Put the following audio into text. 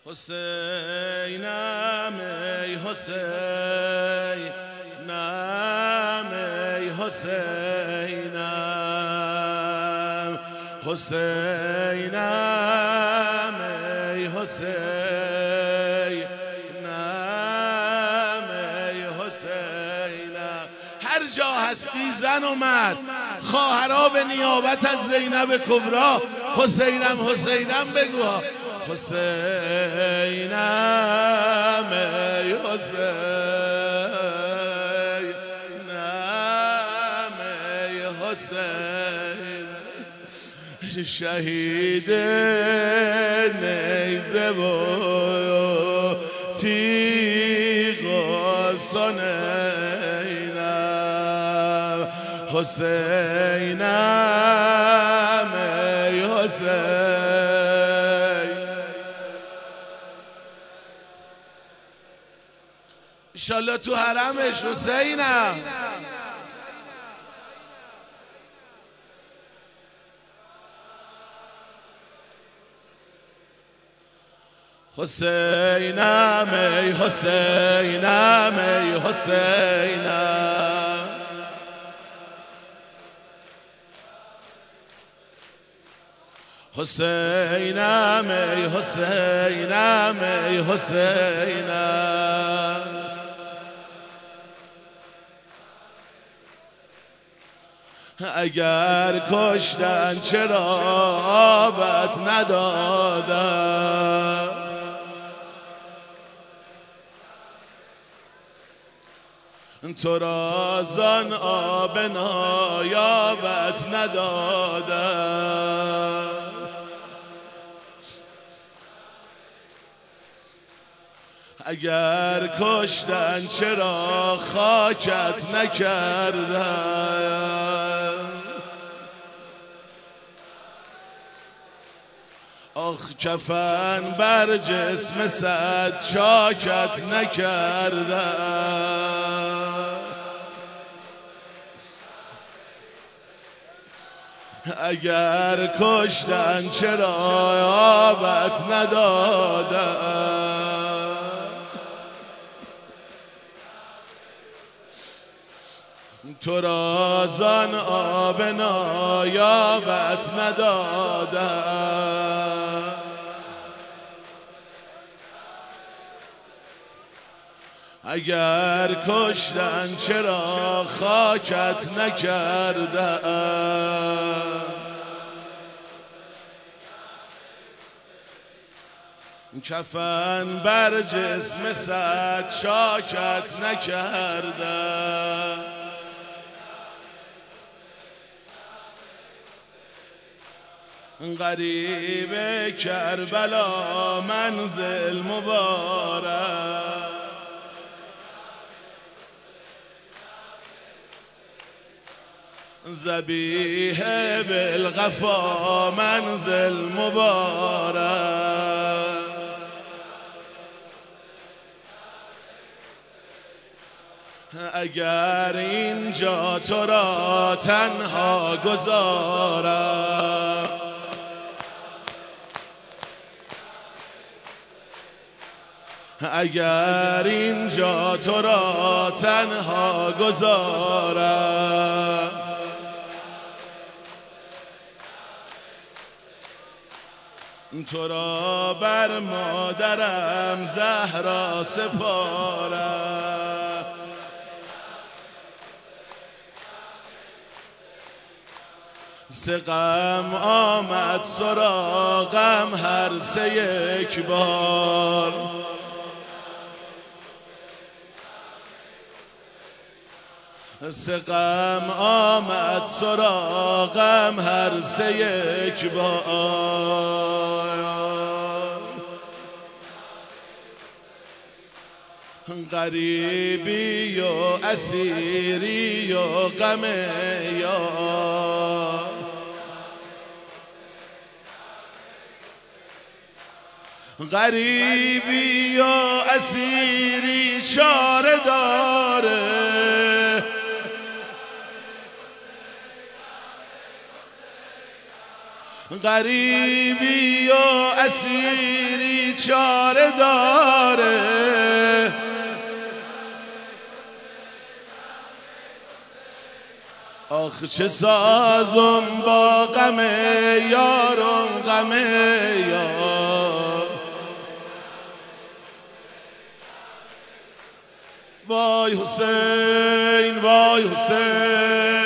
حسینم ای حسینم ای حسینم حسینم ای حسینم ای حسینم. هر جا هستی زن و مرد، خواهرها به نیابت از زینب کبری حسینم حسینم بگوها. حسینم ای حسینم ای حسین، شهید نیزه و تیغ و سنینم. حسینم ای حسین. انشالله تو حرمش حسینم. حسینم ای حسینم ای حسینم حسینم ای حسینم ای حسینم. اگر کشتن چرا آبت ندادن، تو را زان آب نایابت ندادن. اگر کشتن چرا خاکت نکردن، آخ کفن بر جسم صد چاکت نکردن. اگر کشتن چرا آبت ندادن، تو را زان آب نایابت ندادن. اگر کشتن چرا خاکت نکردن، کفن بر جسم صد چاکت نکردن. غریب کربلا منزل مبارک، ذبیح بالغفا منزل مبارک. اگر اینجا تو را تنها گذارم، اگر اینجا تو را تنها گذارم، تو را بر مادرم زهرا سپارم. سقم آمد سراغم هر سه یک بار، سقم آمد سراغم هر سه یک بار. غریبی و اسیری و غم یار، غریبی و اسیری چاره داره. غریبی و اسیری چاره داره، آخ چه سازم با غم یارم غم یار. وای حسین وای حسین